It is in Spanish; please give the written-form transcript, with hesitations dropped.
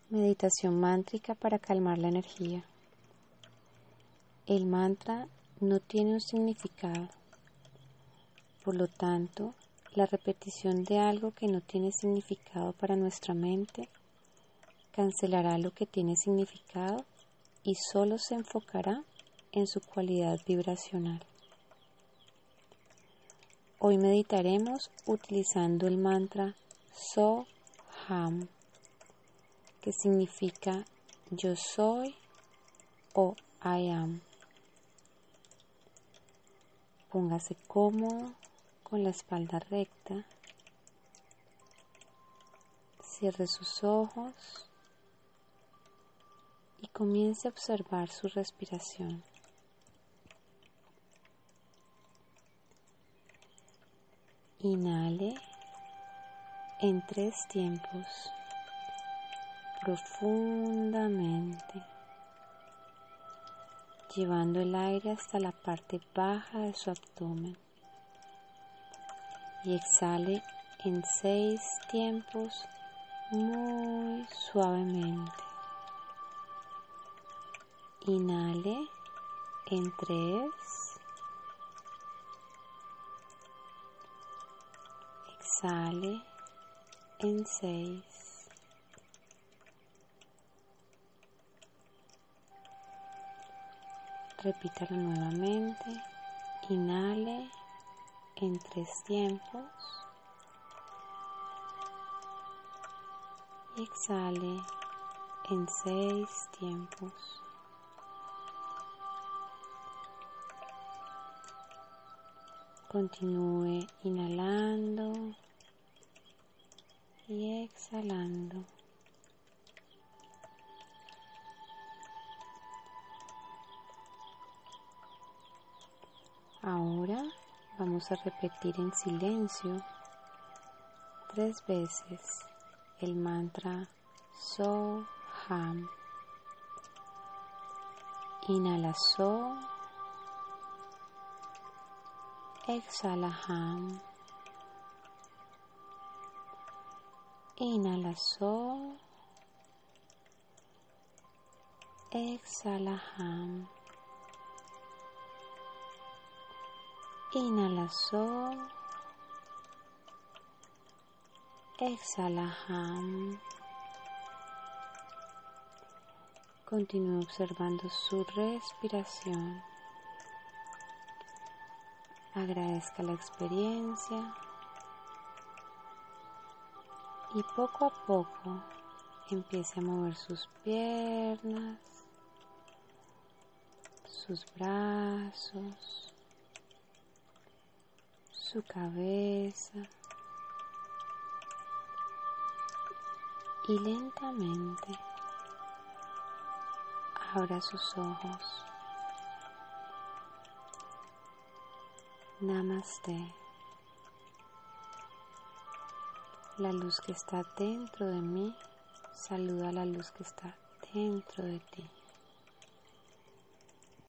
Meditación mántrica para calmar la energía. El mantra no tiene un significado. Por lo tanto, la repetición de algo que no tiene significado para nuestra mente cancelará lo que tiene significado y solo se enfocará en su cualidad vibracional. Hoy meditaremos utilizando el mantra So-Ham, que significa yo soy o I am. Póngase cómodo con la espalda recta. Cierre sus ojos y comience a observar su respiración. Inhale en 3 tiempos, profundamente, llevando el aire hasta la parte baja de su abdomen. Y exhale en 6 tiempos, muy suavemente. Inhale en 3. Exhale en 6. Repítalo nuevamente. Inhale en 3 tiempos. Y exhale en 6 tiempos. Continúe inhalando y exhalando. Ahora vamos a repetir en silencio 3 veces el mantra So-Ham. Inhala So, exhala Ham. Inhala So, exhala Ham. Inhala So, exhala Ham. Continúe observando su respiración. Agradezca la experiencia y poco a poco empiece a mover sus piernas, sus brazos, su cabeza y lentamente abra sus ojos. Namaste. La luz que está dentro de mí saluda a la luz que está dentro de ti.